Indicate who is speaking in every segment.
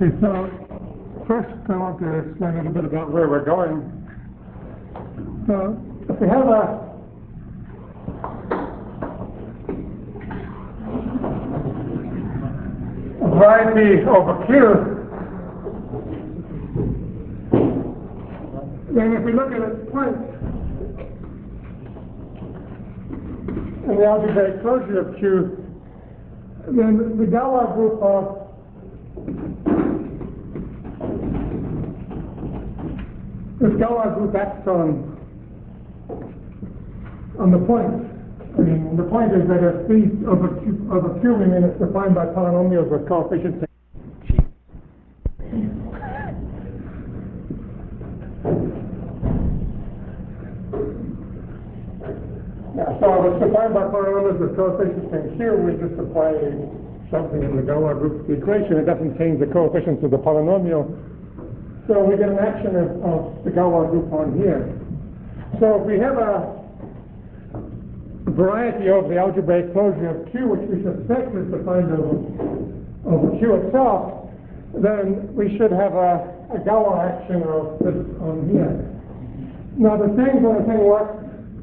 Speaker 1: Okay, so first I want to explain a little bit about where we're going. So if we have a variety over Q, then if we look at its points in the algebraic closure of Q, then the Galois group of this Galois group acts on the point. I mean, the point is that if C over Q, we mean it's defined by polynomials with coefficients. So if it's defined by polynomials with coefficients in Q, we just apply something in the Galois group to the equation. It doesn't change the coefficients of the polynomial. So we get an action of the Galois group on here. So if we have a variety over the algebraic closure of Q, which we suspect is defined over Q itself, then we should have a Galois action of this on here. Now the thing when the thing works,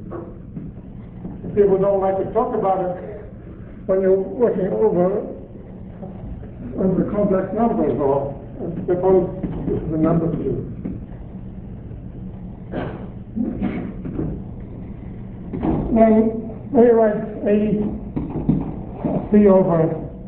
Speaker 1: people don't like to talk about it when you're working over the complex numbers, or suppose this is a number field. Then we write A C over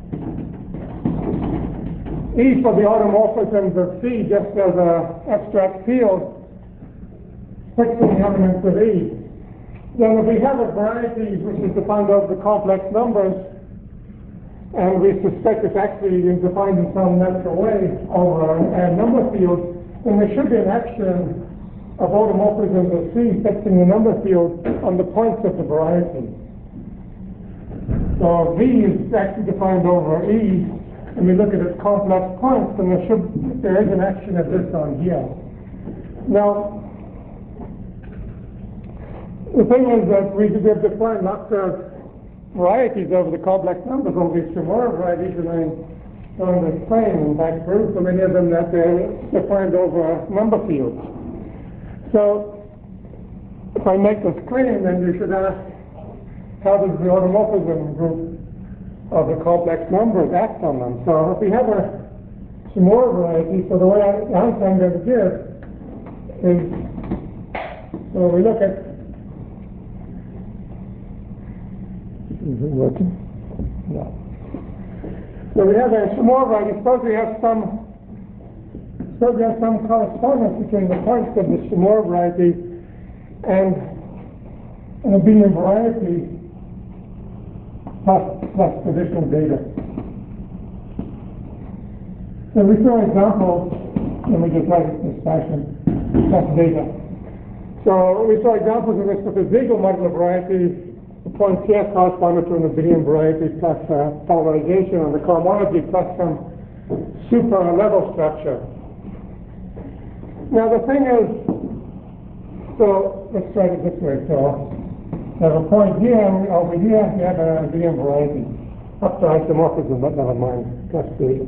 Speaker 1: E for the automorphisms of C just as an abstract field fixing the elements of E. Then if we have a variety which is defined over the complex numbers, and we suspect it's actually defined in some natural way over a number field, then there should be an action of automorphisms of C fixing the number field on the points of the variety. So V is actually defined over E, and we look at its complex points, and there is an action of this on here. Now, the thing is that we have defined lots of varieties over the complex numbers, all these Shimura varieties, and I'm going to explain and back prove for many of them that they're defined over number fields. So if I make this claim, then you should ask, how does the automorphism group of the complex numbers act on them? So if we have a Shimura variety, so the way the answer I'm going to give is, so we look at, is it working? No. So we have a Shimura variety. Suppose we have some correspondence between the points of the Shimura variety and an abelian variety plus positional data. So we saw examples, let me just write it in this fashion, plus data. So we saw examples of this with the Siegel modular variety. The points here corresponded to an abelian variety plus polarization, and the cohomology plus some super level structure. Now the thing is, so let's try it this way. So we have a point here, and over here we have an abelian variety. Up to isomorphism, but never mind, plus data.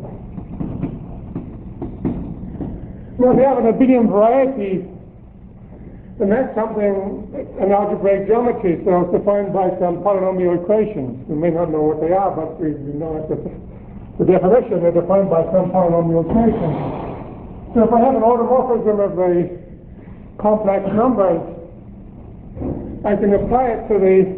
Speaker 1: Now if you have an abelian variety, then that's something, an algebraic geometry, so it's defined by some polynomial equations. We may not know what they are, but we know the definition. They're defined by some polynomial equation. So if I have an automorphism of the complex numbers, I can apply it to the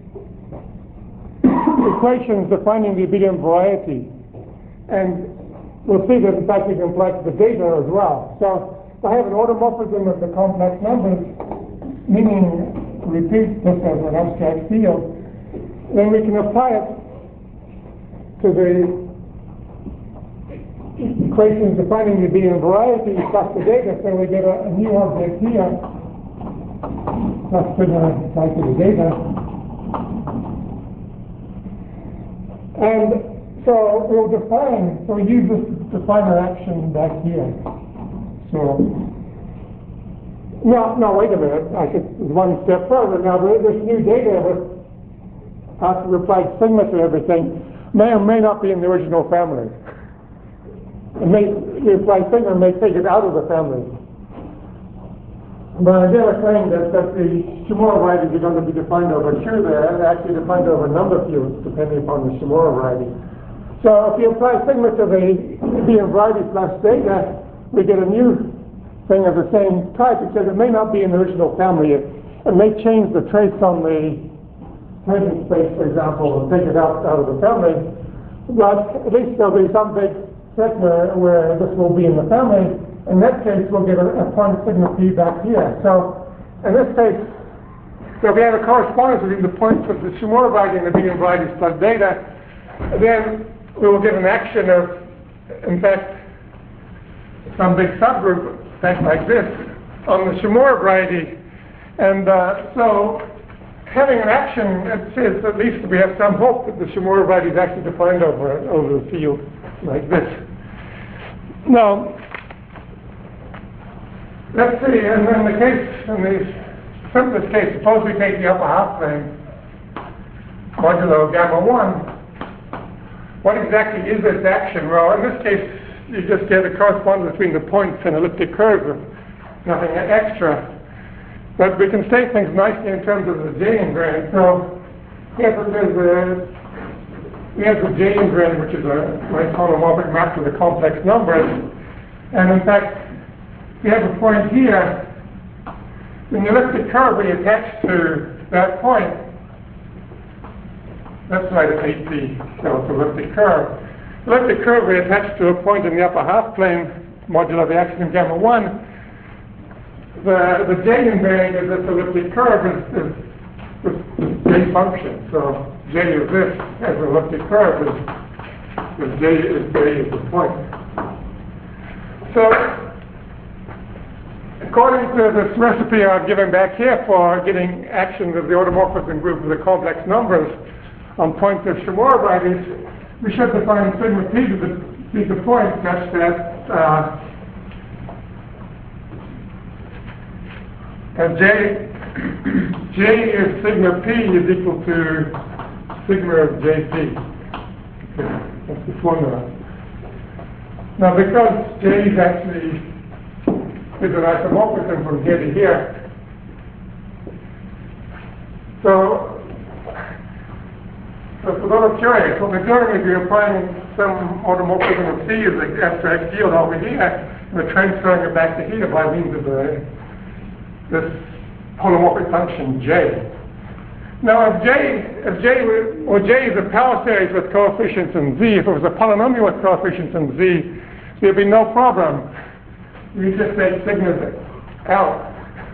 Speaker 1: equations defining the abelian variety. And we'll see that in fact we can apply it to the data as well. So I have an automorphism of the complex numbers, meaning, repeat this as an abstract field, then we can apply it to the equations defining the abelian variety plus the data, so we get a new object here plus sigma applied to the data. And so we'll define, so we use this to define our action back here. So, no, wait a minute. I should one step further. Now, this new data with after we applied sigma to everything may or may not be in the original family. you apply sigma and may take it out of the family. But again, I claim that the Shimura varieties are going to be defined over Q there, and actually defined over a number of fields, depending upon the Shimura variety. So if you apply sigma to the BM variety plus data, we get a new thing of the same type, because it may not be in the original family. It may change the trace on the hiding space, for example, and take it out of the family. But at least there'll be some big set where this will be in the family. In that case, we'll get a point sigma p back here. So in this case, so if we have a correspondence between the points of the Shimura variety and the BM varieties plus data, then we will get an action of, in fact, some big subgroup, in fact, like this, on the Shimura variety. And so having an action, it says at least we have some hope that the Shimura variety is actually defined over the field like this. Now, let's see, and in the simplest case, suppose we take the upper half plane, modulo gamma 1. What exactly is this action? Well, in this case, you just get a correspondence between the points and elliptic curves, nothing extra. But we can state things nicely in terms of the J invariant. So here's the J invariant, which is a nice holomorphic map to the complex numbers. And in fact, we have a point here. In the elliptic curve we attach to that point. Let's write an AP, so it's elliptic curve. Elliptic curve we attach to a point in the upper half plane, modulo the axiom gamma 1. The J invariant of this elliptic curve is J function. So J of this as an elliptic curve is J is the point. So according to this recipe I've given back here for getting actions of the automorphism group of the complex numbers on points of Shimura varieties, we should define sigma p to be the point such that J is sigma p is equal to sigma of JP. Okay, that's the formula. Now, because J is actually is an isomorphism from here to here, so it's a little curious. What we're doing is we're applying some automorphism of C as an abstract field over here, and we're transferring it back to here by means of this holomorphic function J. Now, if J is a power series with coefficients in Z, if it was a polynomial with coefficients in Z, there'd be no problem. You just take sigma out.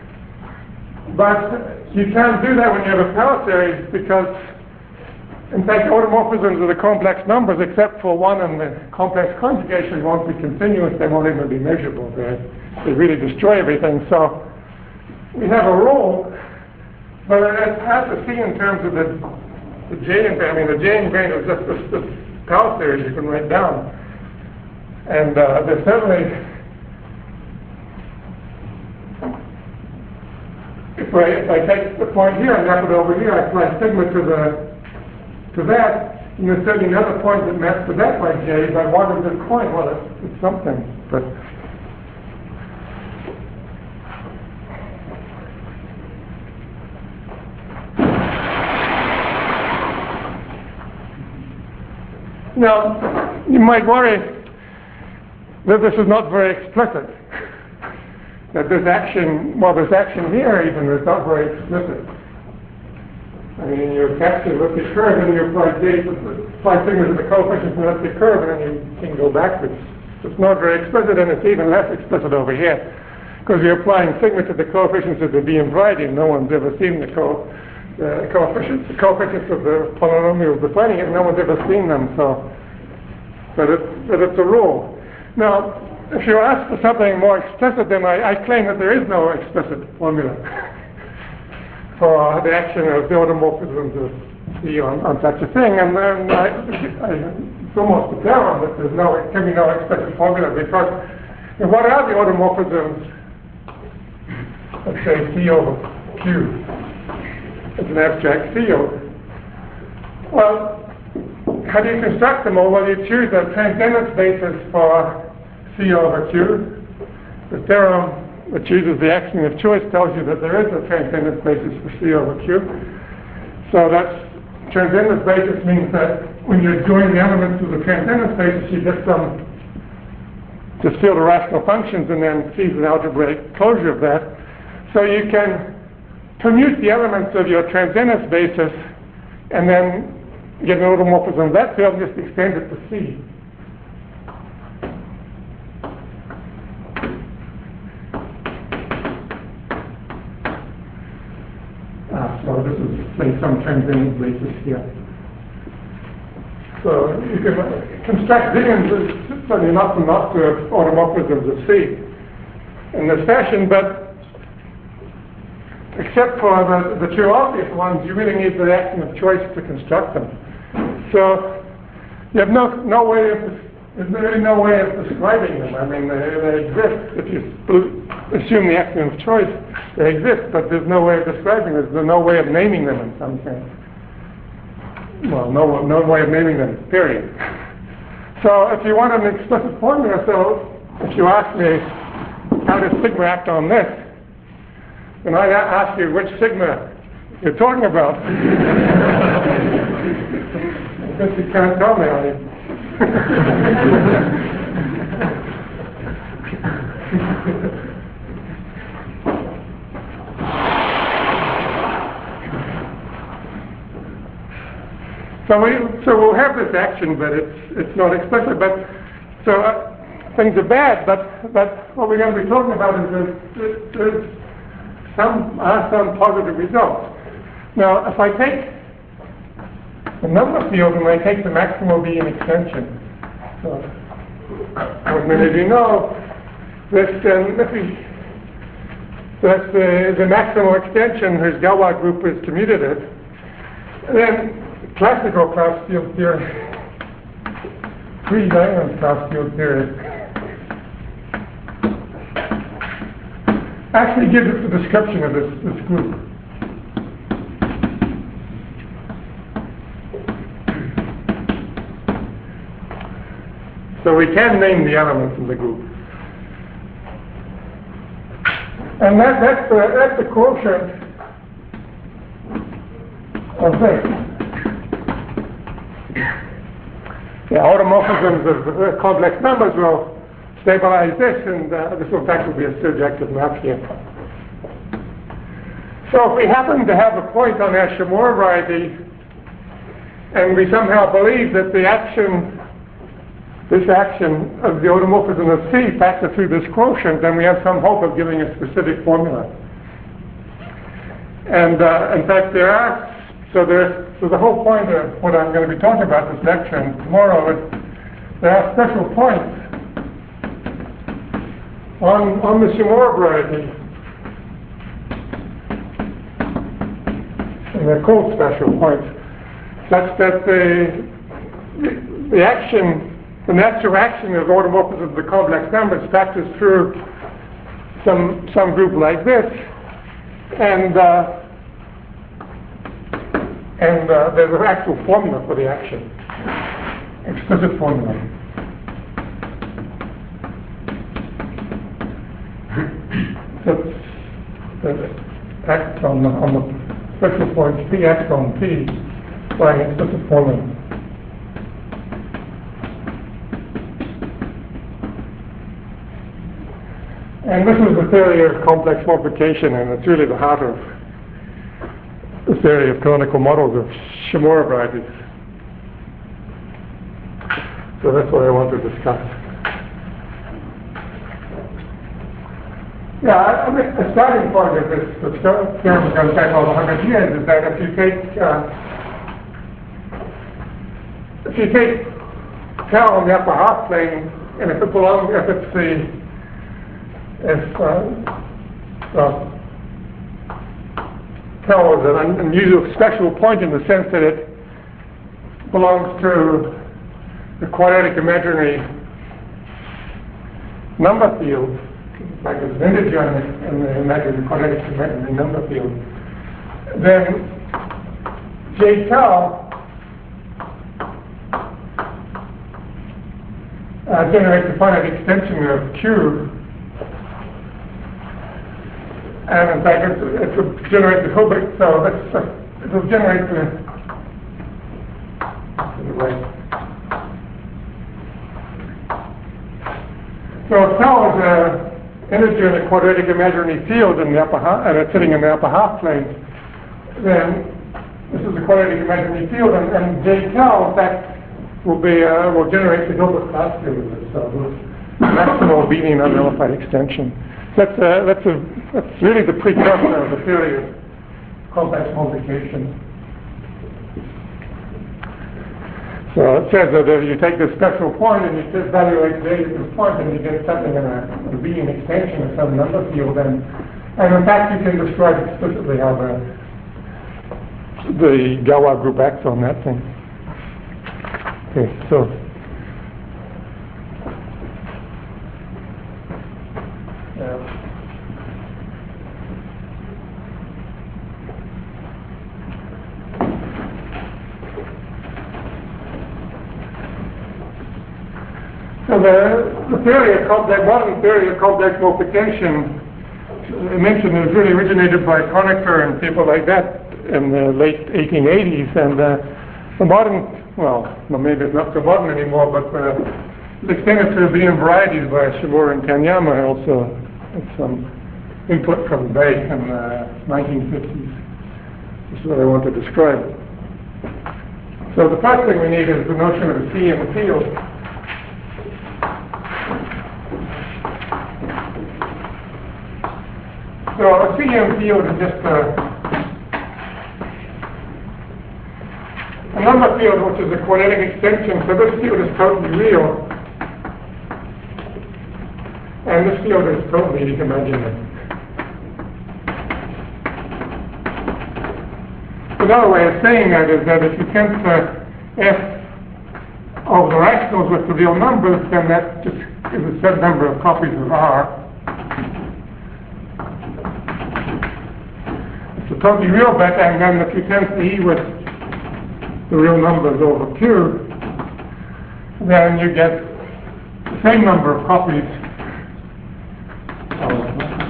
Speaker 1: But you can't do that when you have a power series because, in fact, automorphisms of the complex numbers, except for one in the complex conjugation, won't be continuous. They won't even be measurable. They really destroy everything. So we have a rule, but it's hard to see in terms of the J invariant. I mean, the J invariant is just this power series you can write down. And there's certainly, if I take the point here and map it over here, I apply sigma to that, and there's certainly another point that maps to that by J, but what is this point? Well, it's something. But now, you might worry that this is not very explicit. That this action here even is not very explicit. I mean, you attach the elliptic curve and you apply sigma to the coefficients of the elliptic curve, and then you can go backwards. It's not very explicit, and it's even less explicit over here, because you're applying sigma to the coefficients of the BM variety, and no one's ever seen the coefficients of the polynomial defining it, and no one's ever seen them. So, but it's a rule. Now, if you ask for something more explicit, then I claim that there is no explicit formula for the action of the automorphisms of C on such a thing, and then it's almost apparent that it can be no explicit formula, because what are the automorphisms of, say, C over Q? It's an abstract field. Well, how do you construct them? Well, you choose a transcendence basis for C over Q. The theorem which uses the axiom of choice tells you that there is a transcendence basis for C over Q. So that's transcendence basis means that when you join the elements of the transcendence basis, you get some just field of rational functions, and then C is an algebraic closure of that. So you can commute the elements of your transcendence basis and then get an automorphism of that field and just extend it to C. So this is, say, some transcendence basis here. So you can construct Zingans certainly enough and not to automorphisms of C in this fashion, but except for the two obvious ones, you really need the axiom of choice to construct them. So you have no way of, there's really no way of describing them. I mean, they exist. If you assume the axiom of choice, they exist, but there's no way of describing them. There's no way of naming them in some sense. Well, no way of naming them, period. So if you want an explicit formula, so if you ask me, how does sigma act on this? And I ask you which sigma you're talking about. I guess you can't tell me, are you? So we'll have this action, but it's not explicit. But so things are bad. But what we're going to be talking about is there's some positive results. Now, if I take the number field and I take the maximal B in extension, so as many of you know, that's the maximal extension whose Galois group is commutative. And then classical class field theory, pre-Langland's class field theory, actually gives us a description of this group. So we can name the elements in the group. And that's the quotient of this. Yeah, automorphisms of complex numbers will stabilize this, and this in fact will be a surjective map here. So if we happen to have a point on our Shimura variety, and we somehow believe that this action of the automorphism of C factor through this quotient, then we have some hope of giving a specific formula. And in fact, so the whole point of what I'm going to be talking about this lecture and tomorrow is there are special points on the Shimura variety, and they're called special points, such that the action, the natural action of automorphism of the complex numbers factors through some group like this, and there's an actual formula for the action, explicit formula. That acts on the special points P acts on P by an explicit formula. And this is the theory of complex multiplication, and it's really the heart of the theory of canonical models of Shimura varieties. So that's what I want to discuss. Yeah, I mean, the starting point of this theorem goes back over 100 years, is that if you take tau on the upper half plane, and if tau is an unusual special point in the sense that it belongs to the quadratic imaginary number field, like there's an integer in the imaginary quadratic imaginary number field, then J tau generates a finite extension of Q. And in fact, it will generate the Hilbert, so it will generate the So if tau is an integer in a quadratic imaginary field in the upper half, and it's sitting in the upper half plane, then this is a quadratic imaginary field, and J tau, in fact, will generate the Hilbert class field of this. So the maximal abelian unnullified extension. That's really the precursor of the theory of complex multiplication. So it says that if you take this special point and you just evaluate J at this point, and you get something in a abelian extension of some number field, and in fact you can describe explicitly how the Galois group acts on that thing. Okay, so. So the theory of modern theory of complex multiplication, I mentioned, it was really originated by Kronecker and people like that in the late 1880s, and the modern, well, maybe it's not so modern anymore, but the extended to abelian varieties by Shimura and Kanyama also had some input from Bay in the 1950s. This is what I want to describe. So the first thing we need is the notion of a C in the field. So a CM field is just a number field which is a quadratic extension. So this field is totally real, and this field is totally imaginary. Another way of saying that is that if you tend to F of the rationals with the real numbers, then that just is a set number of copies of R. It's a totally real bet, and then if you tend to E with the real numbers over Q, then you get the same number of copies of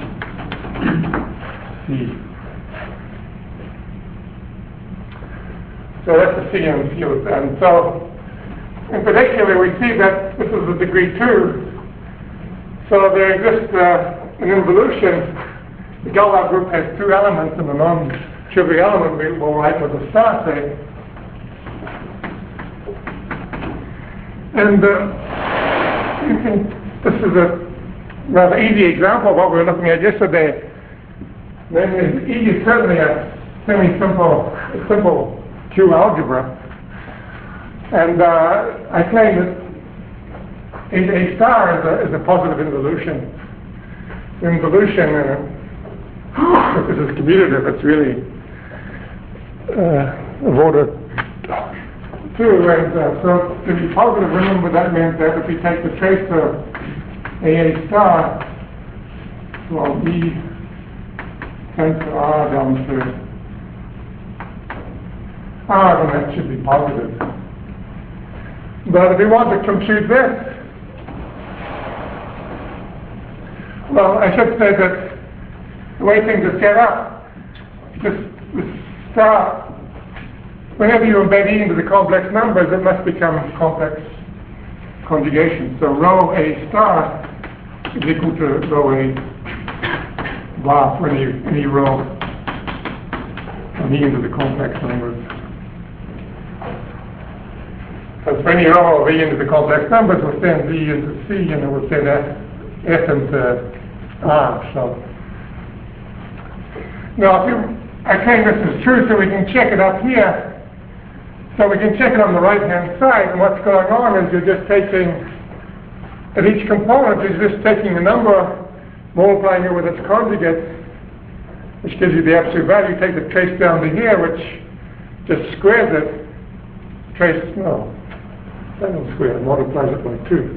Speaker 1: C. So that's the CM field. And so, in particular, we see that this is a degree 2. So there exists an involution. The Galois group has 2 elements, and the non-trivial element we will write with a star, say. And this is a rather easy example of what we were looking at yesterday. Then E is certainly a simple Q algebra. And I claim that A star is a positive involution. Involution, if this is commutative, it's really of order 2. And so to be positive, remember that means that if we take the trace of A star, well, E tends to R down to R, then that should be positive. But if we want to compute this, well, I should say that the way things are set up, this star, whenever you embed E into the complex numbers, it must become complex conjugation. So rho A star is equal to rho A bar for any rho from E into the complex numbers. So for any rho of E into the complex numbers, we'll send V into C, and we'll send F into R. So now, I claim this is true, so we can check it up here. So we can check it on the right-hand side, and what's going on is you're just taking, at each component, you're just taking the number, multiplying it with its conjugate, which gives you the absolute value. Take the trace down to here, which just squares it. Trace, no, doesn't square, it multiplies it by 2.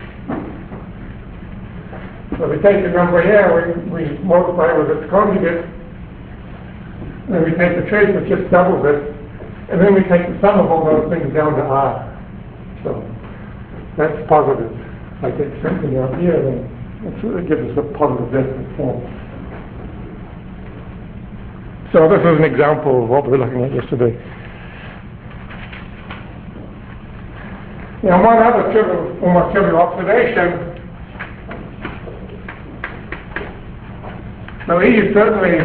Speaker 1: So we take the number here, we multiply it with its conjugate, and then we take the trace, which just doubles it, and then we take the sum of all those things down to R. So that's positive. If I take something out here, then it gives us a positive decimal form. So this is an example of what we were looking at yesterday. Now, one other almost trivial observation. So E is certainly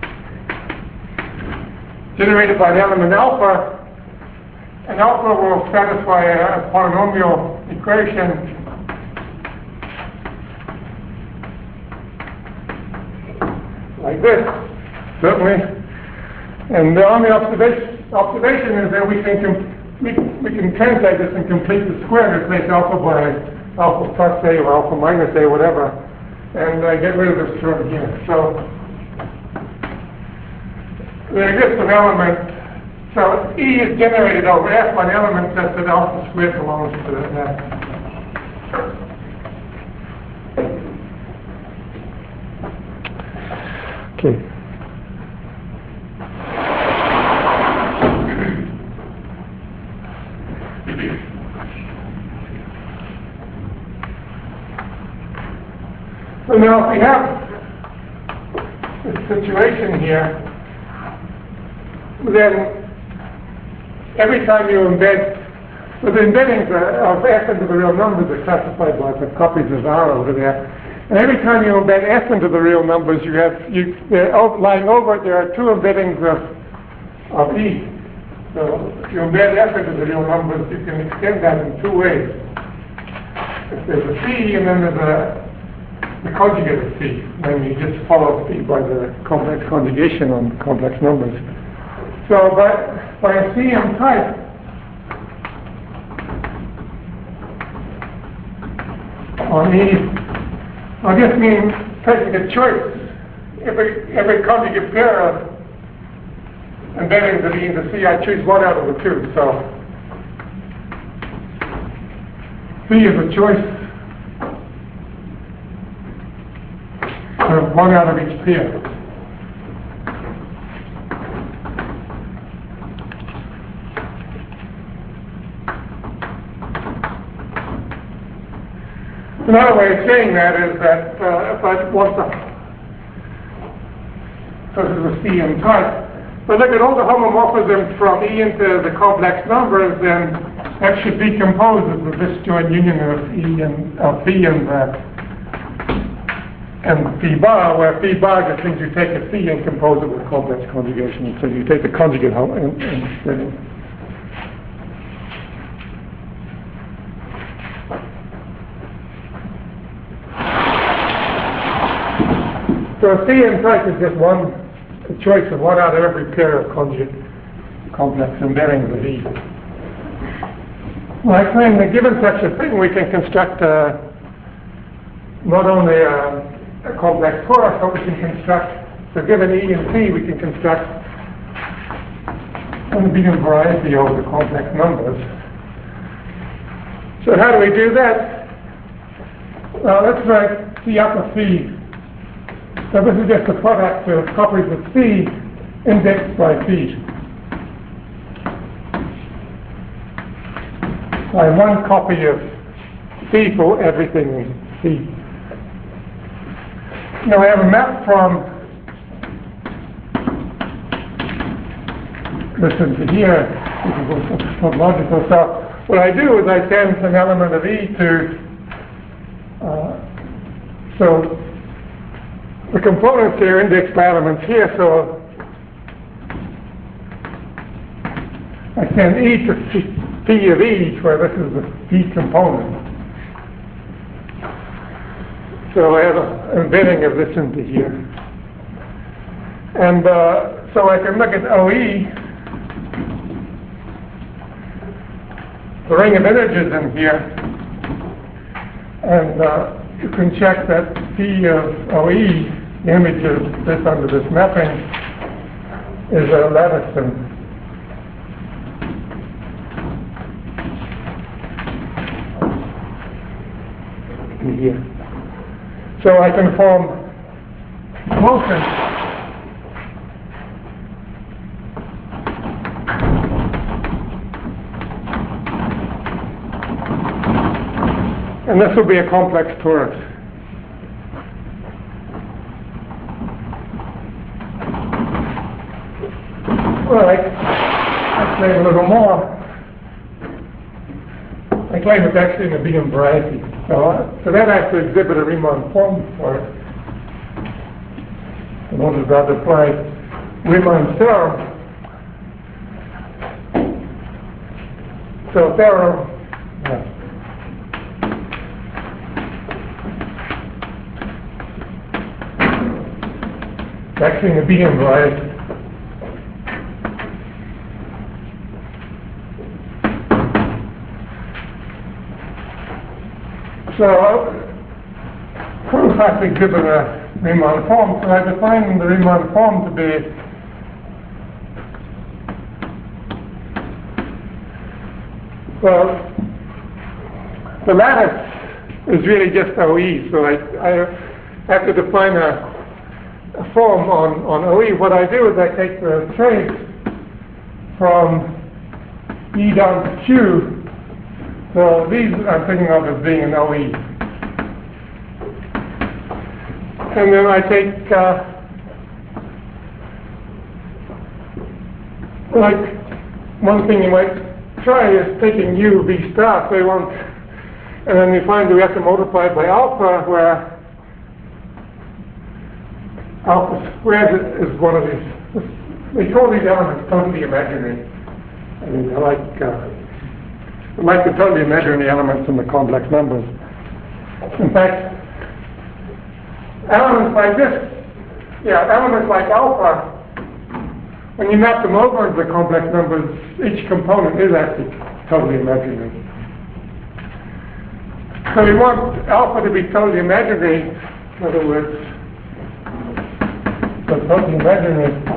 Speaker 1: generated by the element alpha, and alpha will satisfy a polynomial equation like this, certainly. And the only observation is that we can translate this and complete the square, replace alpha by alpha plus A or alpha minus A, whatever, and get rid of this term here. So there exists an element, so E is generated over F by the element such that alpha squared belongs to F. Okay. So now if we have this situation here, then every time you embed, so the embeddings of F into the real numbers are classified by the copies as R over there. And every time you embed F into the real numbers, lying over it, there are two embeddings of E. So if you embed F into the real numbers, you can extend that in two ways. If there's a C and then there's the conjugate of C, then you just follow C by the complex conjugation on complex numbers. So by a CM type, on E, I just mean taking a choice. Every conjugate pair of embeddings of E into C, I choose one out of the two. So C is a choice of one out of each pair. Another way of saying that is that if I want to, so this is a CM type, but look at all the homomorphisms from E into the complex numbers, then that should be composed as the disjoint union of E and of P and phi bar, where phi bar just means you take a phi and compose it with complex conjugation. So you take the conjugate and so a CM type is just a choice of one out of every pair of conjugate complex embeddings of E. Well, I claim that given such a thing, we can construct not only a complex torus, but we can construct, so given E and C, we can construct an abelian variety over the complex numbers. So how do we do that? Well, let's write C upper C. So this is just a product of copies of C indexed by phi. I have one copy of C for everything in C. Now I have a map from this into here, which is also logical. So what I do is I send an element of E to, so the components here are indexed by elements here, so I send E to P of E, where this is the P component. So I have an embedding of this into here. And so I can look at OE, the ring of integers in here, and you can check that P of OE, the image of this under this mapping, is a lattice in here. So I can form quotient And this will be a complex torus. Well, I claim a little more. I claim it's actually an abelian variety. So that has to exhibit a Riemann form for it. In order to apply Riemann's theorem. So theorem, it's actually an abelian variety. So proofs have to exhibit a Riemann form, so I define the Riemann form to be the lattice is really just OE, so I have to define a form on OE. What I do is I take the trace from E down to Q. So these I'm thinking of as being an OE. And then I take, like, one thing you might try is taking U, V star, so you want, and then you find that we have to multiply it by alpha, where alpha squared is one of these. We call these elements totally imaginary. I mean, I like the totally imaginary elements in the complex numbers. In fact, elements like this, elements like alpha, when you map them over into the complex numbers, each component is actually totally imaginary. So we want alpha to be totally imaginary, in other words, so totally imaginary.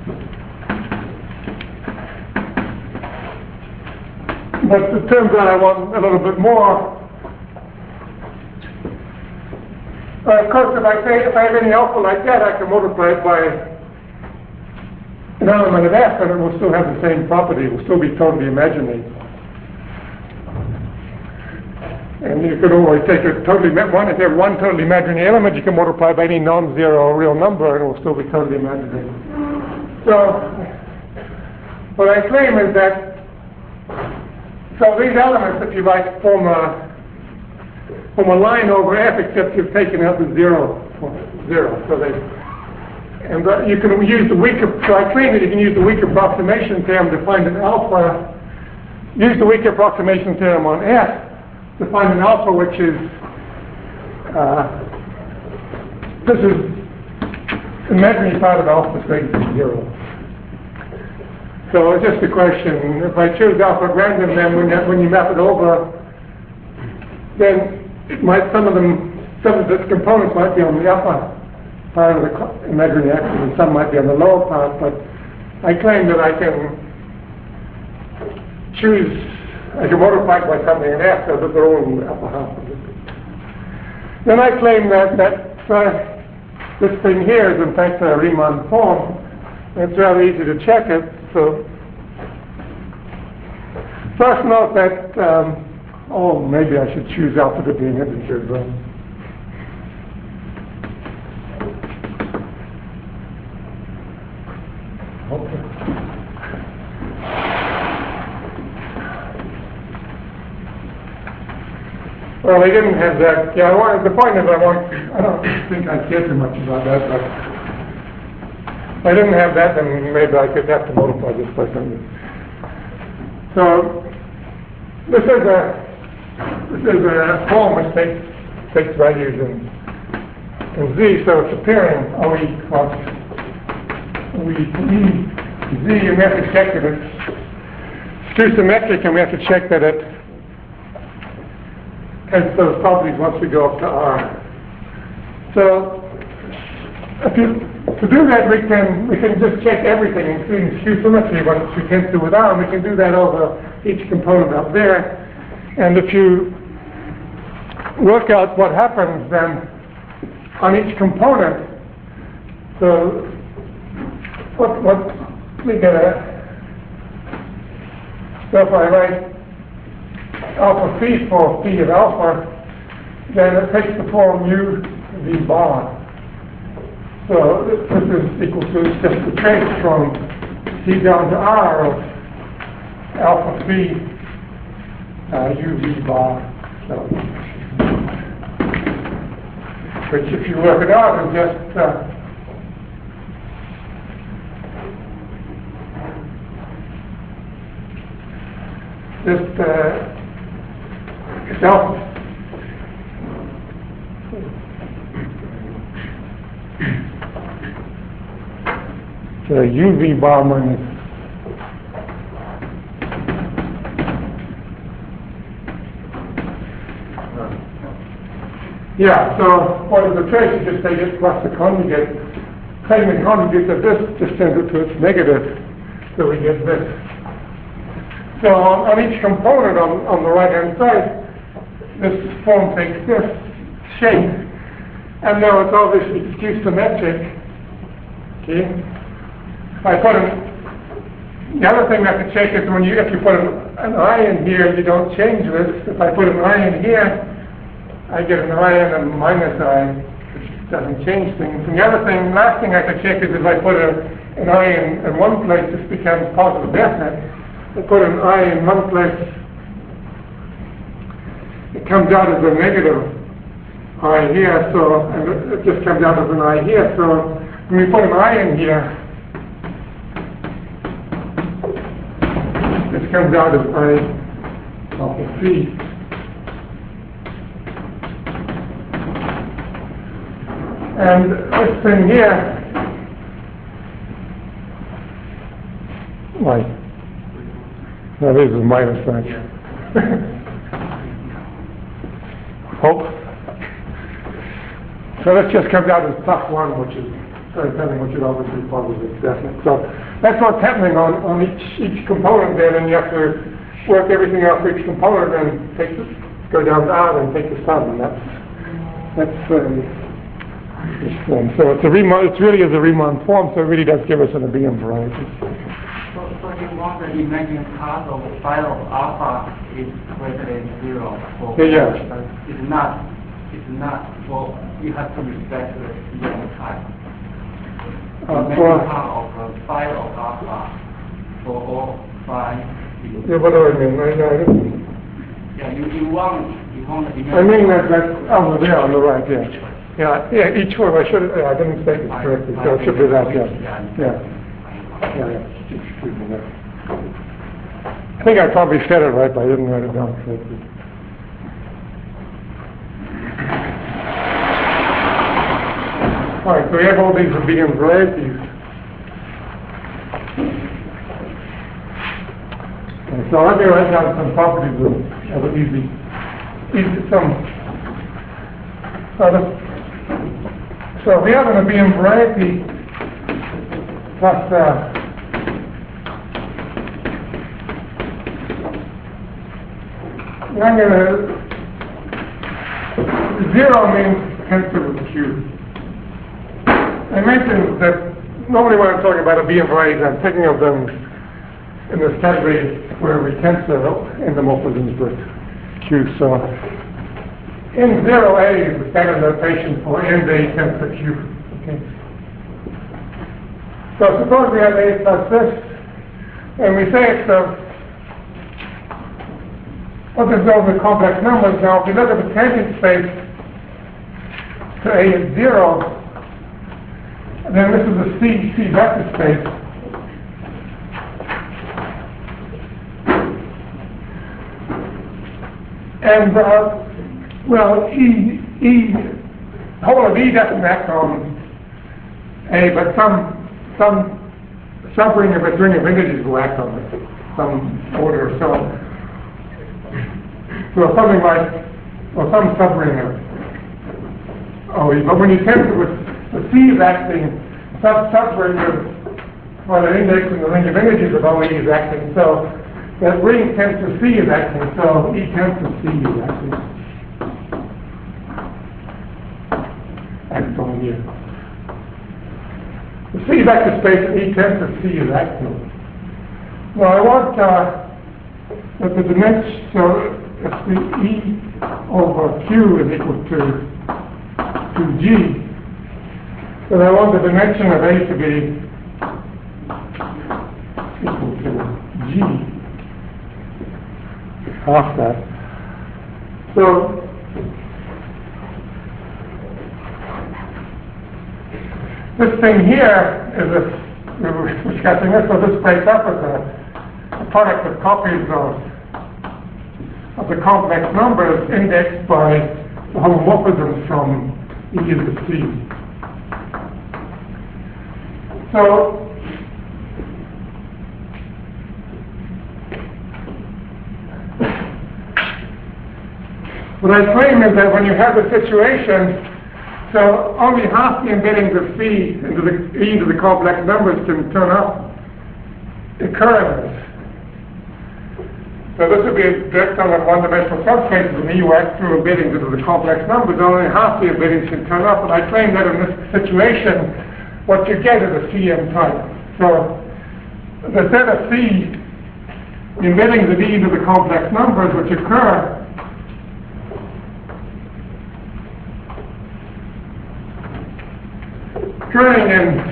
Speaker 1: But it turns out I want a little bit more. Of course, if I have any alpha like that, I can multiply it by an element of F, and it will still have the same property. It will still be totally imaginary. And you could always take a totally if you have one totally imaginary element, you can multiply by any non-zero real number, and it will still be totally imaginary. So what I claim is that these elements, if you like, form a line over F, except you've taken out the zero. So you can use the weaker. So I claim that you can use the weak approximation theorem to find an alpha. Use the weak approximation theorem on F to find an alpha, which is this is imaginary part of alpha is greater than zero. So it's just a question, if I choose alpha at random, then when you map it over, then it might, some of the components might be on the upper part of the imaginary axis, and some might be on the lower part, but I claim that I can multiply by something in F, so that they're all in the upper half of it. Then I claim that this thing here is in fact a Riemann form. It's rather easy to check it. So first note that, maybe I should choose alpha to be an integer as well. Okay. Well, they didn't have that. Yeah, the point is I don't think I care too much about that, but if I didn't have that, then maybe I could have to multiply this by something. So this is a form which takes values in Z, so it's appearing OE cross Z, and we have to check that it's true symmetric, and we have to check that it has those properties once we go up to R. So to do that, we can just check everything, including skew symmetry, which we tend to do with R, and we can do that over each component up there. And if you work out what happens then on each component, so what we get so if I write alpha phi for phi of alpha, then it takes the form U V bar. So this is equal to just the trace from C down to R of alpha phi U V bar. So, which if you work it out is just itself. So UV bar minus so what is the trace? You just take it plus the conjugate. Taking the conjugate of this just sends it to its negative, so we get this. So on each component on the right-hand side, this form takes this shape. And now it's obviously Q symmetric. Okay. The other thing I could check is if you put an I in here, you don't change this. If I put an I in here, I get an I and a minus I, which doesn't change things. And the last thing I could check is if I put an I in one place, this becomes positive definite. I put an I in one place, it comes out as a negative I here, and it just comes out as an I here. So when we put an I in here, this comes out as I alpha phi. And this thing here, right? Now this is minus sign. Oh. So this just comes out as +1, which is depending, which is obviously positive definite. So that's what's happening on each component there, and you have to work everything out for each component and go down to R and take the sum, and that's this form. So it really is a Riemann form, so it really does give us an abelian variety.
Speaker 2: So you want the imaginary part of phi of alpha is greater than 0 for
Speaker 1: yeah.
Speaker 2: But it's not for, you have to respect the imaginary type. Imaginary part of phi of alpha for all phi.
Speaker 1: Yeah, what do I mean?
Speaker 2: Yeah, you want the imaginary.
Speaker 1: I mean that's over there on the right, yeah. Yeah, each one, I didn't state it correctly, so it should be that, yeah. Excuse me. I think I probably said it right, but I didn't write it down correctly. All right, so we have all these abelian varieties. Okay, so let me write down some properties of an easy sum. So we have an abelian variety plus I'm going to 0 means tensor with Q. I mentioned that normally when I'm talking about abelian varieties, I'm thinking of them in this category where we tensor endomorphisms with Q. So in 0A is the standard notation for NA tensor Q. Okay. So suppose we have A plus this, and we say it's what is known as complex numbers. Now, if we look at the tangent space to A is 0, then this is a C vector space. And well, whole of E doesn't act on A, but some subring of its ring of integers will act on it, some order. So something like, or some subring of OE. But when you tensor with the C is acting, subring of, well, the index and the ring of integers of OE is acting. So that ring tensor C is acting. So E tensor C is acting. Acts on here. The C vector space of E tensor C is acting. Now I want that the dimension, so it's the E over Q is equal to G. So I want the dimension of A to be equal to G. Half that. So this thing here is we're discussing this, so this breaks up as a product of copies of the complex numbers indexed by the homomorphisms from E into C. So what I claim is that when you have the situation, so only half the embeddings of C into the complex numbers can turn up occurrence. So this would be a direct on one-dimensional subspaces when you act through embeddings into the complex numbers, only half the embeddings can turn up, and I claim that in this situation, what you get is a CM type. So the set of C embeddings of E into the complex numbers which occur occurring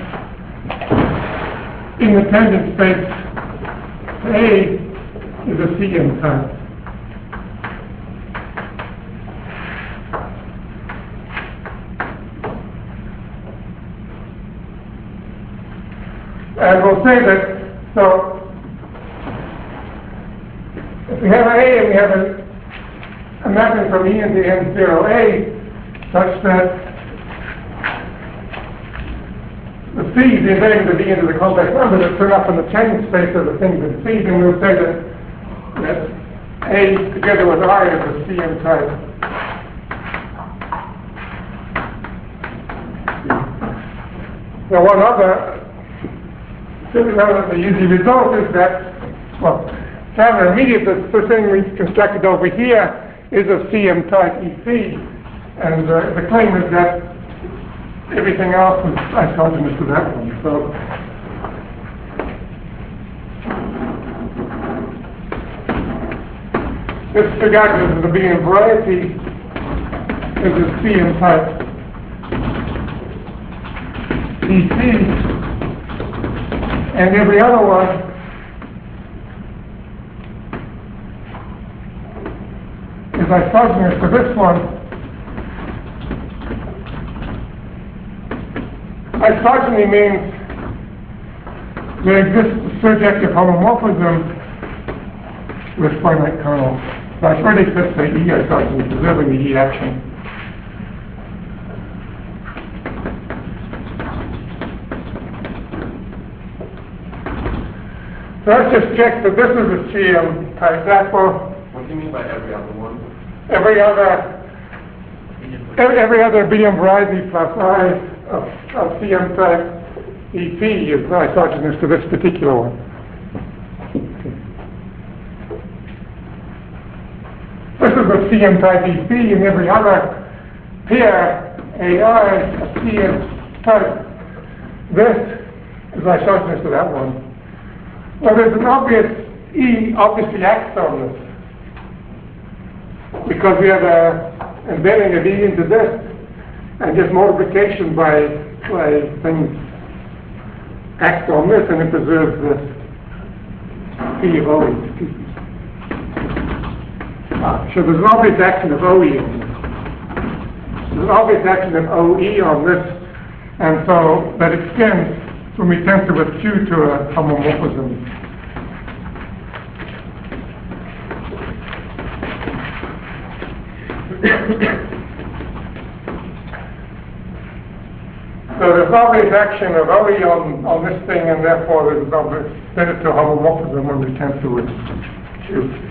Speaker 1: in the tangent space A is a CM type. And we'll say that, so if we have A and we have a mapping from E into N0A such that the C, the embedding of E into the complex number that turn up in the tangent space of the things in C, then we'll say that A together with I is a CM type. Now one other the easy result is that, well, rather immediate, the thing we've constructed over here is of CM type EC, and the claim is that everything else is isogenous to that one. So this regarded as the being variety is a CM type EC, and every other one is isogenous to this one. Isogeny means there exists a surjective homomorphism with finite kernels. So I already could say E isogeny, preserving the E action. So let's just check that this is a CM type. Therefore,
Speaker 2: what do you mean by every other one?
Speaker 1: Every other BM variety plus I of CM type EP is isogenous to this particular one. Okay. This is a CM type EP, and every other pair AI of CM type. This is isogenous to that one. Well, there's an obvious E obviously acts on this, because we have an embedding of E into this, and just multiplication by things acts on this, and it preserves this P of OE. So there's an obvious action of OE on this. There's an obvious action of OE on this, and so that extends when we tensor with Q to a homomorphism. So there's obvious action of OE on this thing, and therefore there's obvious extended to a homomorphism when we tensor with Q.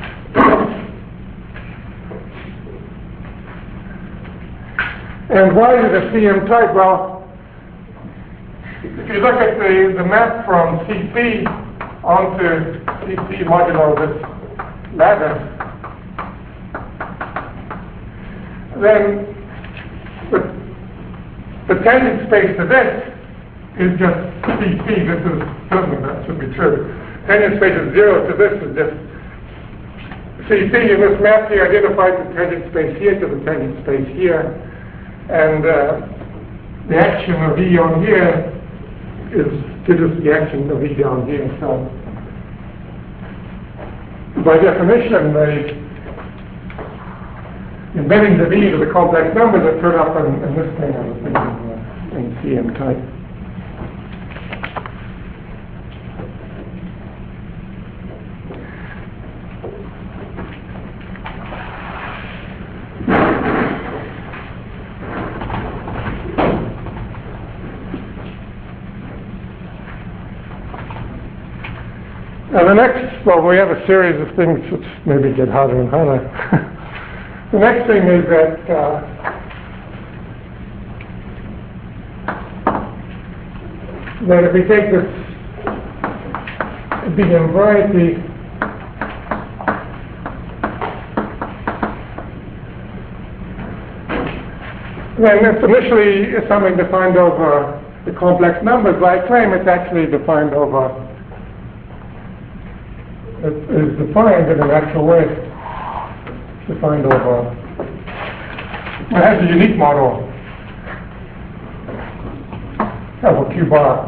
Speaker 1: And why is it a CM type? Well, if you look at the map from CP onto CP modulo this ladder, then the tangent space to this is just CP. This is certainly that should be true. Tangent space of 0 to this is just So you see in this map here identifies the tangent space here to the tangent space here, and the action of E on here is just the action of E down here. So by definition, the embeddings of E to the complex numbers that turn up in this thing are the things in CM type. Now the next, well, we have a series of things which maybe get harder and harder. The next thing is that if we take this BM variety, then it's initially something defined over the complex numbers, but I claim it's actually defined over. It is defined in an actual way. It's defined over. It has a unique model of a Q bar.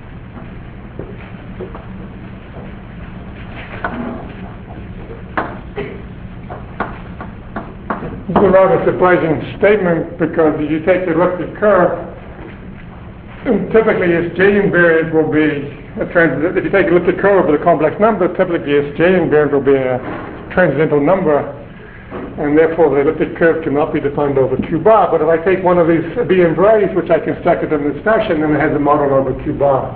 Speaker 1: This is a rather surprising statement because if you take the elliptic curve, typically its J invariant will be if you take a elliptic curve with a complex number, typically its J invariant will be a transcendental number, and therefore the elliptic curve cannot be defined over Q bar. But if I take one of these BM varieties, which I construct it in this fashion, then it has a model over Q bar.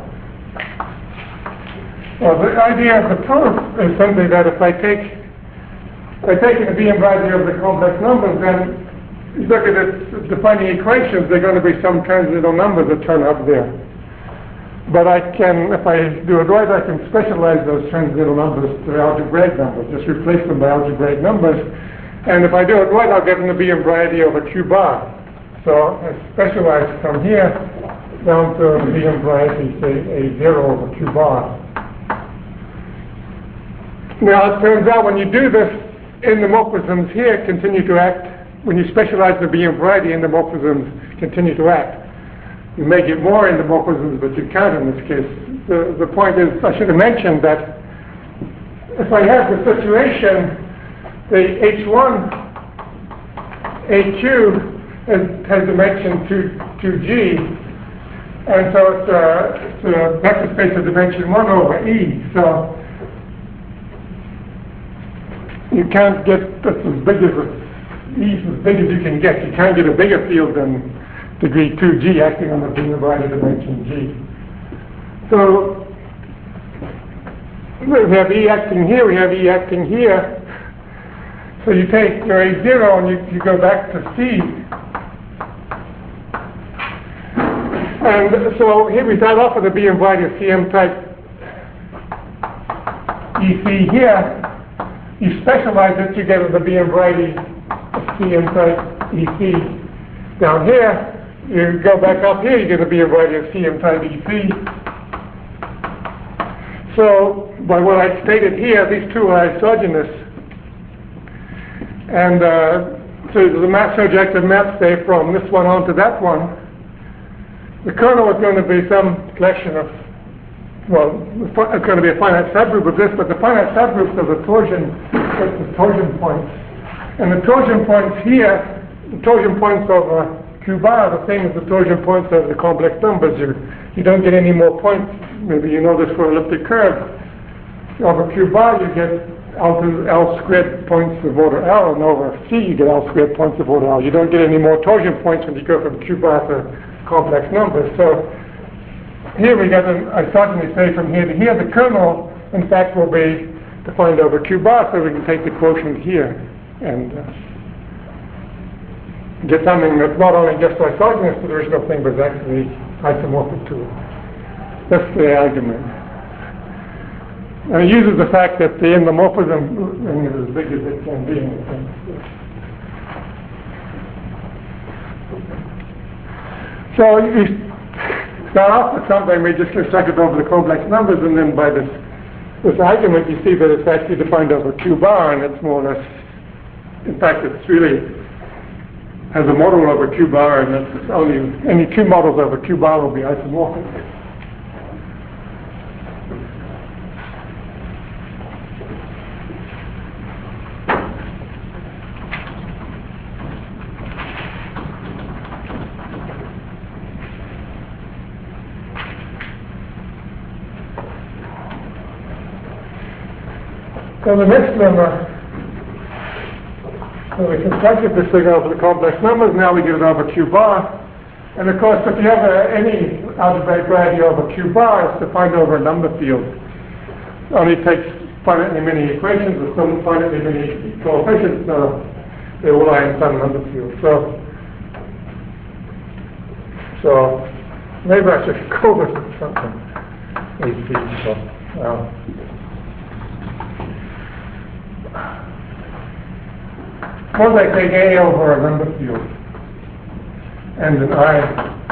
Speaker 1: Well, the idea of the proof is simply that if I take a BM variety of the complex numbers, then you look at its defining equations, there are going to be some transcendental numbers that turn up there. But I can, if I do it right, I can specialize those transcendental numbers to algebraic numbers, just replace them by algebraic numbers. And if I do it right, I'll get an BM variety over Q bar. So I specialize from here down to the BM variety, say, A0 over Q bar. Now, it turns out when you do this, endomorphisms here continue to act. When you specialize the BM variety, endomorphisms continue to act. You may get more endomorphisms, but you can't in this case. The point is, I should have mentioned that if I have the situation, the H1 AQ has dimension 2G, and so it's a vector space of dimension 1 over E. So you can't get this as big as E is as big as you can get. You can't get a bigger field than degree 2G acting on the BM variety dimension G. So we have E acting here, we have E acting here. So you take your A0 and you go back to C. And so here we start off with a BM variety of CM type EC here. You specialize it, you get the BM variety of CM type EC. Down here, you go back up here, you get a BM variety of CM type EC. So, by what I stated here, these two are isogynous. And so the map surjective map, say, from this one on to that one. The kernel is going to be some collection of, well, it's going to be a finite subgroup of this, but the finite subgroups are the torsion points. And the torsion points here, the torsion points of Q bar are the same as the torsion points of the complex numbers. You don't get any more points. Maybe you know this for elliptic curve. Over Q bar you get L squared points of order L, and over C you get L squared points of order L. You don't get any more torsion points when you go from Q bar to complex numbers. So here we get an isogeny, say, from here to here. The kernel, in fact, will be defined over Q bar, so we can take the quotient here and get something that's not only just isogynous to the original thing, but is actually isomorphic to it. That's the argument. And it uses the fact that the endomorphism is as big as it can be in a sense. So you start off with something, we just construct it over the complex numbers, and then by this this argument, you see that it's actually defined over Q bar, and it's more or less, in fact, it's really has a model over Q bar, and it's only any two models over Q bar will be isomorphic. So the next lemma, so we constructed this thing over the complex numbers, now we get it over Q bar. And of course, if you have any algebraic variety over Q bar, it's defined over a number field. It only takes finitely many equations with some finitely many coefficients, so they all lie in some number field. So maybe I should go with something. Suppose I take A over a number field and an I.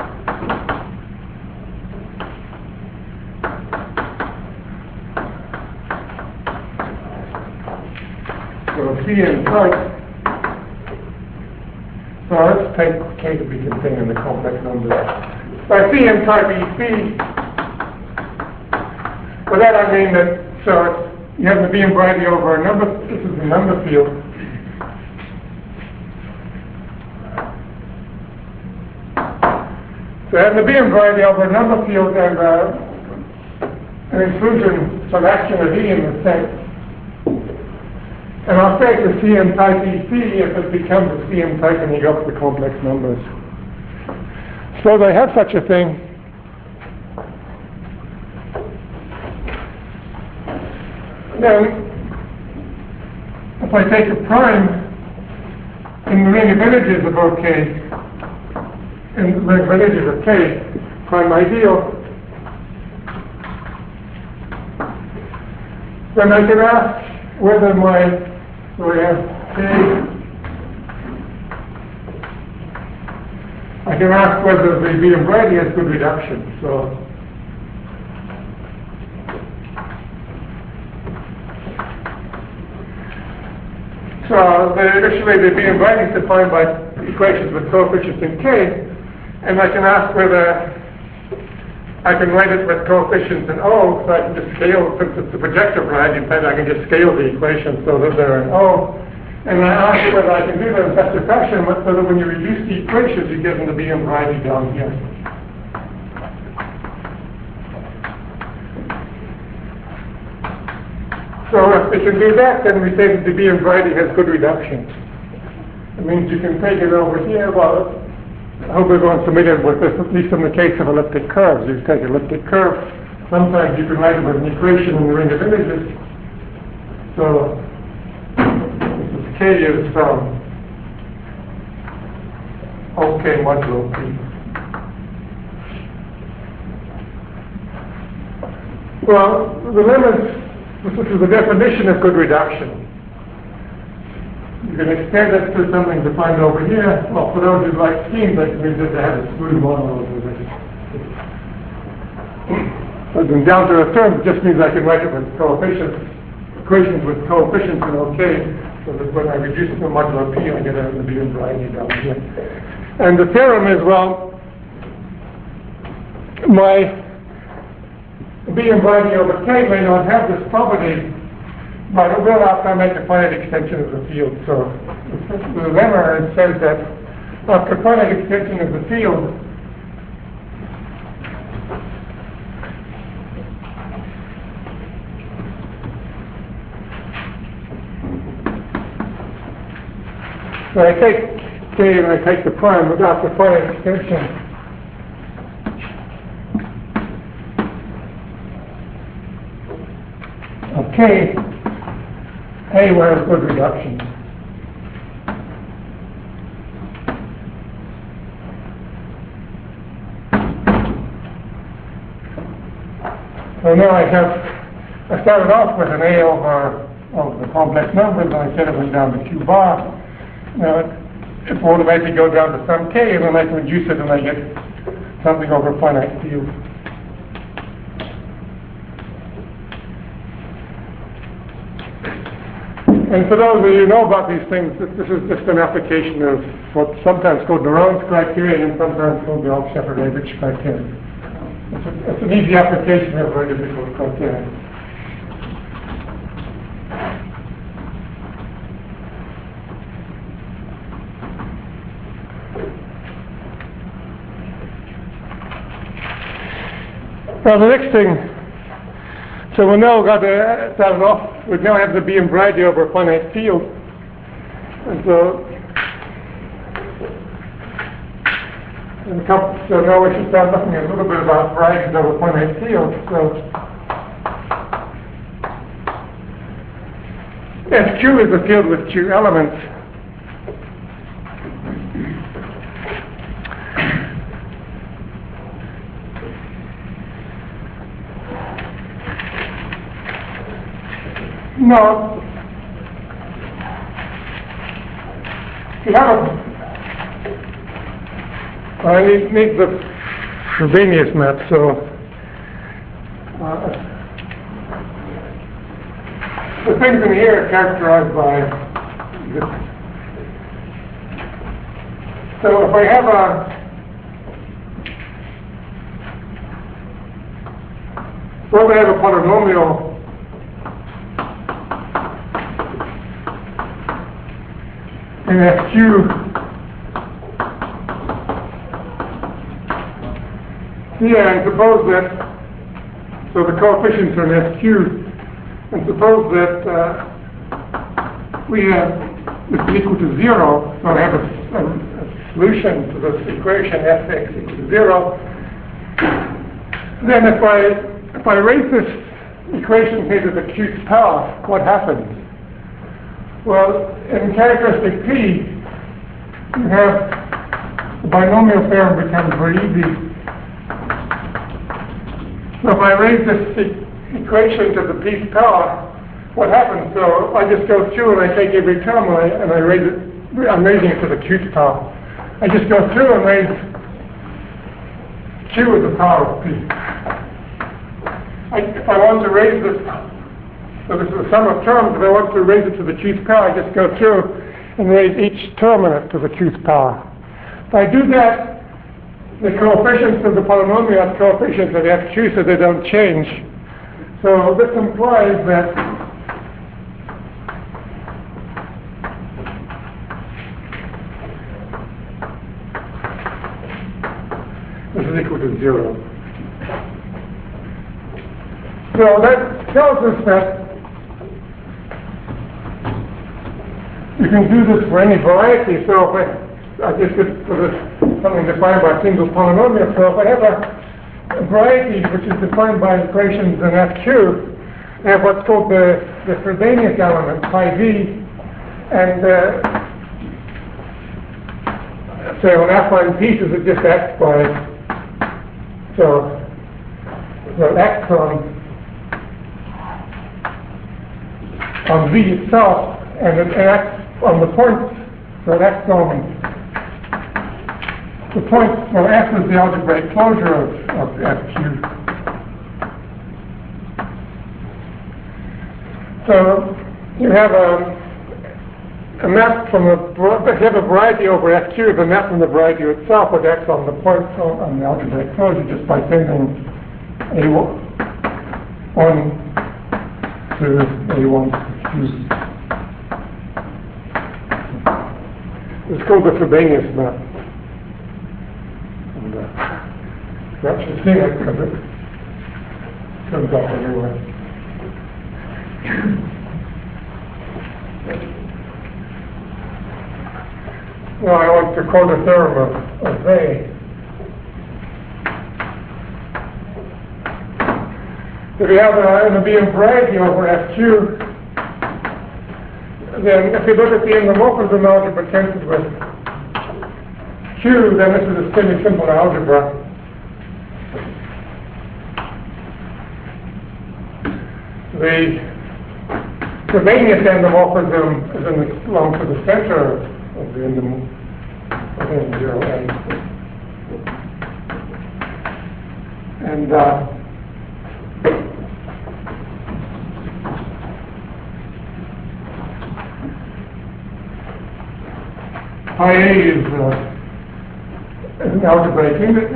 Speaker 1: So C and type. So let's take K to be contained in the complex numbers. By C and type EC, by that I mean that, so you have the Beam variety over a number, this is a number field. So I have the Beam variety over a number field and an inclusion selection of E in the set. And I'll take the CM type EC if it becomes a CM type and you go up to the complex numbers. So they have such a thing. Then, if I take a prime in the ring of images of OK, in the ring of images of K, prime ideal, then I can ask whether so I have K, I can ask whether the Beam variety has good reduction. So initially the Beam variety is defined by equations with coefficients in K, and I can ask whether I can write it with coefficients in O, so I can just scale, since it's a projective variety, in fact I can just scale the equation so that they're in O, and I ask whether I can do that in such a fashion so that when you reduce the equations you get in the Beam variety down here. So if we can do that, then we say that the Beam variety has good reduction. It means you can take it over here. Well, I hope everyone's familiar with this, at least in the case of elliptic curves. You take an elliptic curve. Sometimes you can write it with an equation in the ring of images. So this is K is OK modulo P. Well, the limits. This is the definition of good reduction. You can extend it to something defined over here. Well, for those who like schemes, that means that they have a smooth model over this. But then down to a term, it just means I can write it with coefficients, equations with coefficients in OK, so that when I reduce the modulo P, I get the Beam variety down here. And the theorem is, well, my Beam variety over K may not have this property, but it will after I make a finite extension of the field. So the lemma says that after finite extension of the field, so I take K and I take the prime without the finite extension. K, A will have good reduction. So now I started off with an A over the complex numbers, and I set it went down to Q bar. Now it will automatically go down to some K, and then I can reduce it and I get something over a finite field. And for those of you who know about these things, this is just an application of what's sometimes called the Ron's criterion and sometimes called the Altsheper-Levitch criterion. It's an easy application of a very difficult criterion. Now the next thing, so we now got to start it off. We now have the Beam variety over a finite field, and so now we should start looking a little bit about varieties over finite fields. So SQ is a field with two elements. Now, you have I need the Frobenius map, so the things in here are characterized by this. So if I have I have a polynomial in SQ, yeah, and suppose that, so the coefficients are in SQ, and suppose that we have this is equal to 0, so I have a solution to this equation fx equal to 0. Then if I raise this equation here to the qth power, what happens? Well, in characteristic P, you have the binomial theorem becomes very easy. So if I raise this equation to the pth power, what happens? So I just go through and I take every term and I raise it. I'm raising it to the qth power. I just go through and raise q as the power of p. If I want to raise this, so this is the sum of terms. If I want to raise it to the qth power, I just go through and raise each term in it to the qth power. If I do that, the coefficients of the polynomial are coefficients of fq, so they don't change. So this implies that this is equal to 0. So that tells us that you can do this for any variety. So if I just did for this something defined by a single polynomial. So if I have a variety which is defined by equations in FQ, I have what's called the Frobenius element, phi v, and so an affine pieces are just x by so x on v itself, and an x on the points, so x on the point, so F is the algebraic closure of FQ. So you have a map from if you have a variety over FQ, the map from the variety itself with X on the point on the algebraic closure just by sending A1 to A1 Q. It's called the Frobenius map. You actually see it because it comes up everywhere. Now I want to quote a theorem of Weil. If you have an Beam variety over FQ, then if you look at the endomorphism algebra tensed with Q, then this is a semi-simple algebra. The Frobenius endomorphism belongs to the center of the endomorphism within 0A. And pi A is an algebraic unit,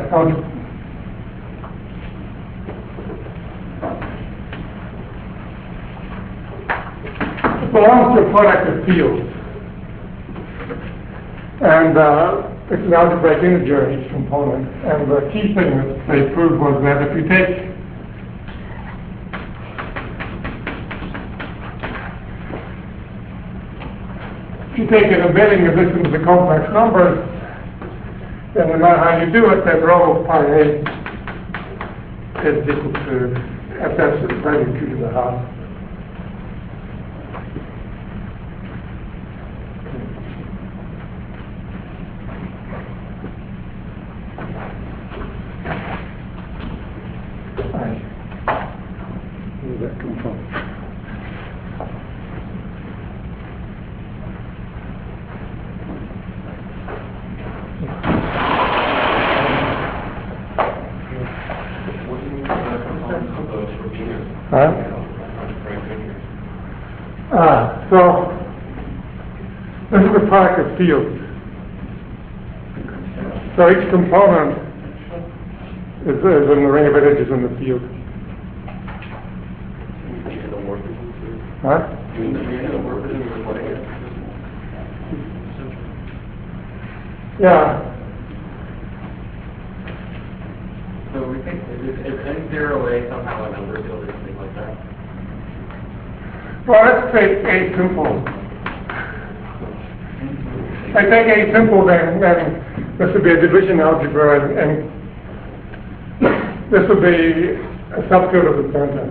Speaker 1: it belongs to a product of fields. And it's an algebraic integer, each component. And the key thing that they proved was that if you take an embedding of this into the complex numbers, then no matter how you do it, that rho of pi A is equal to fs is value 2 to the half. Where did that come from? So this is the product of fields. So each component is in the ring of edges in the field. Huh? Yeah.
Speaker 2: So we think is N0A somehow a number field or something like that?
Speaker 1: Well, let's take A simple. If I take A simple, then this would be a division algebra, and this would be a subfield of the center.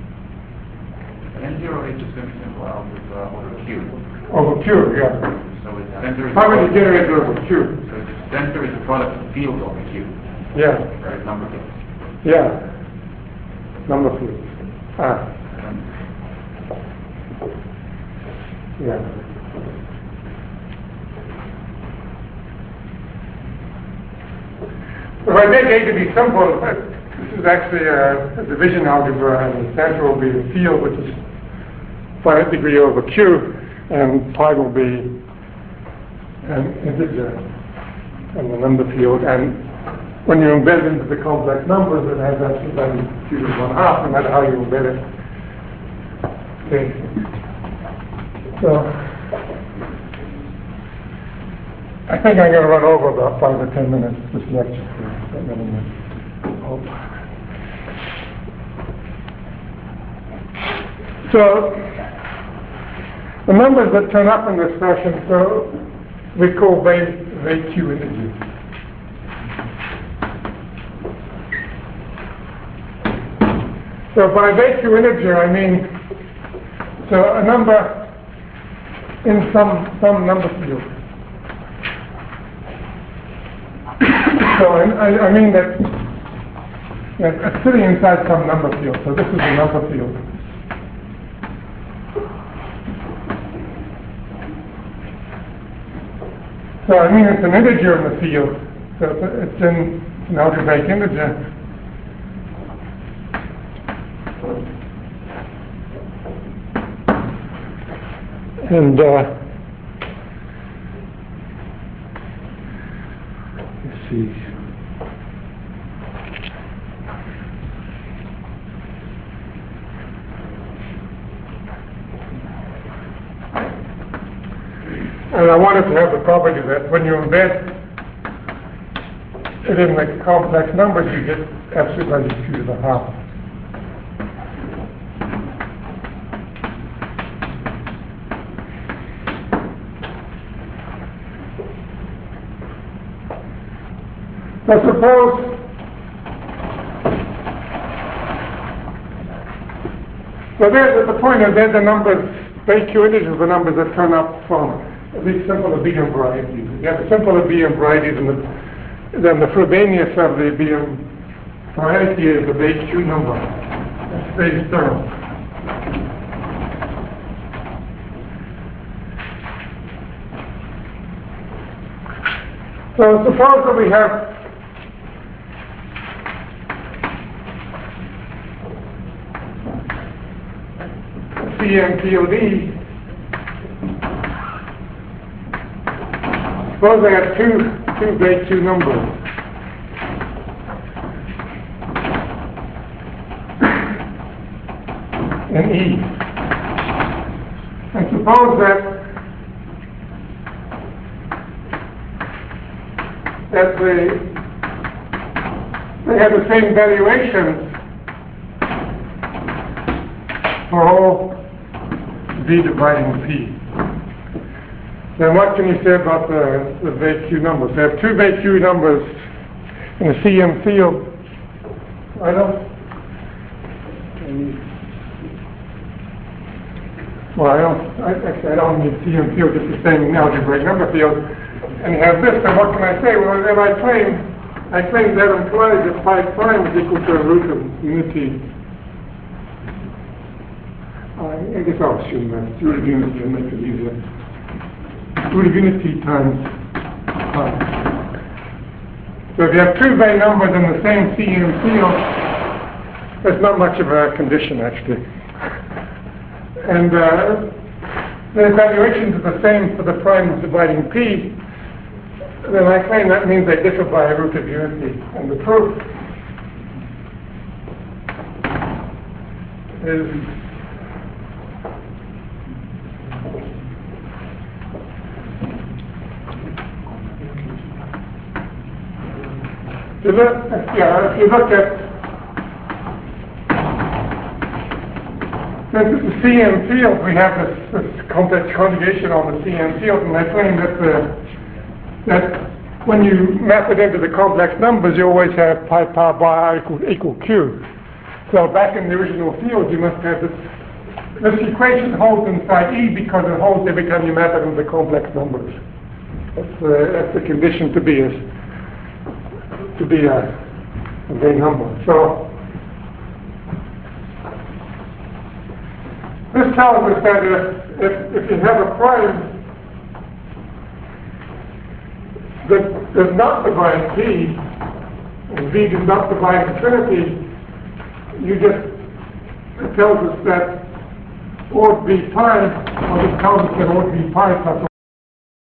Speaker 2: N0A is just going to be simple algebra over Q.
Speaker 1: Over Q, yeah.
Speaker 2: So its center is
Speaker 1: probably the generator over Q.
Speaker 2: So its center is the product of field over Q.
Speaker 1: Yeah.
Speaker 2: Right, number field.
Speaker 1: Yeah. Number field. Yeah. If I take A to be simple, this is actually a division algebra, and the center will be the field, which is finite degree over Q, and pi will be an integer in the number field. And when you embed it into the complex numbers, it has actually value Q to the 1/2, no matter how you embed it. Okay. So I think I'm going to run over about 5 or 10 minutes this lecture for that many minutes. So the numbers that turn up in this fashion, so we call VQ integers. So by VQ integer, I mean a number in some number field. So I mean that it's sitting inside some number field. So this is the number field. So I mean it's an integer in the field. So it's an algebraic integer. And let's see. And I wanted to have the property that when you embed it in the complex numbers, you get absolute value Q to the 1/2. So suppose the point is that the numbers, VQ integers, the numbers that turn up from these simple Abelian varieties. If you have a simple Abelian varieties, then the Frobenius of the Abelian variety is the VQ number. That's base term. So suppose that we have CMPOD Suppose I have two base 2 numbers. In E. And suppose that they have the same valuations for all V dividing P. Then what can you say about the VQ numbers? I have two VQ numbers in the CM field. I don't need CM field, it's the same in algebraic number field. And you have this, and what can I say? Well, then I claim that implies that phi prime is equal to a root of unity. I guess I'll assume that. Root of unity will make it easier. Root of unity times pi. So if you have two Bay numbers in the same CM field, that's not much of a condition, actually. And the evaluations are the same for the primes dividing P. Then I claim that means they differ by a root of unity. And the proof is if you look at since it's a CM field, we have this complex conjugation on the CM field, and I claim that when you map it into the complex numbers, you always have pi power by r equal q. So back in the original field, you must have this equation holds inside E because it holds every time you map it into the complex numbers. That's the condition to be a Bay number. So this tells us that if you have a prime that does not divide P, and V does not divide infinity, it tells us that OR B pi, or it tells us that OR B pi plus